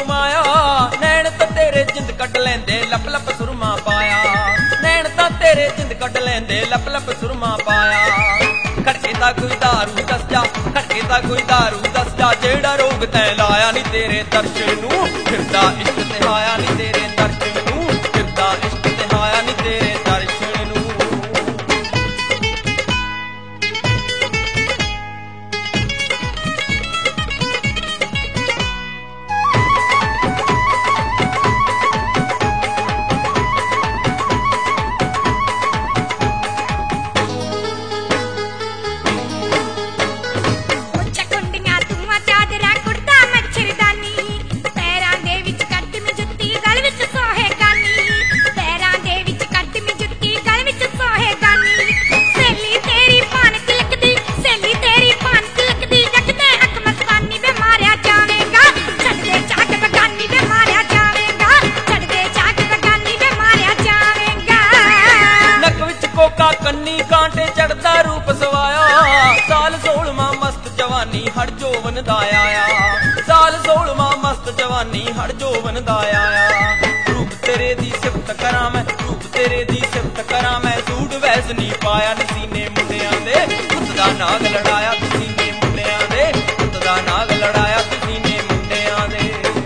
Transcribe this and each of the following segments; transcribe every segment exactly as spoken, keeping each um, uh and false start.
माया नैन तां तेरे जिंद कट लेंदे लप लप सुरमा पाया नैन तां तेरे जिंद कट लेंदे लप लप सुरमा पाया खड़के तां कोई दारू दस जा खड़के तां कोई दारू दस जा जेड़ा रोग तैं लाया नी तेरे दर्शन नूं फिरदा इश्क ते आया नी तेरे दर्शन नूं फिरदा इश्क ते आया नी तेरे दर्शन नूं कन्नी कांटे चढ़दा रूप सवाया साल सोलवा मस्त जवानी हर जोवन दा आया साल सोलवा मस्त जवानी हर जोवन दा आया रूप तेरे दी सिफत करा मैं रूप तेरे दी सिफत करा मैं सूट वैस नी पाया सीने मुंडियां दे पुत दा नाग लड़ाया सीने मुंडियां दे पुत दा नाग लड़ाया सीने मुंडियां दे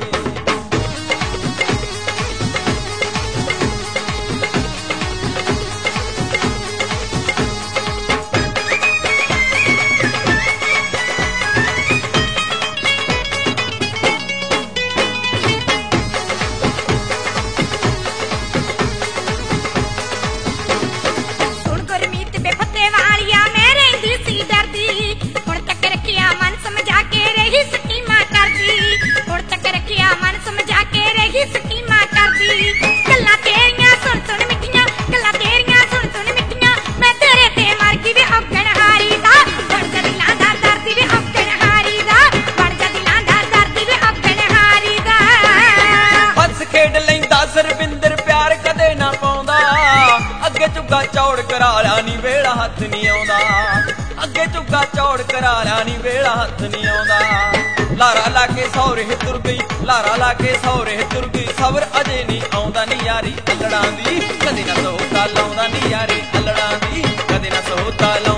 सरबिंदर प्यार कदे ना पाउंदा अगे चुगा चौड़ करा ला नी वेड़ा हथ नहीं आउंदा अगे चुगा चौड़ करा ला नी वेड़ा हथ नहीं आउंदा लारा लाके सौरे तुर गई लारा लाके सौरे तुर गई सबर अजे नहीं आउंदा नी यारी अल्लड़ां दी कदे ना सोता लाउंदा नी यारी अल्लड़ां दी कदे ना सोता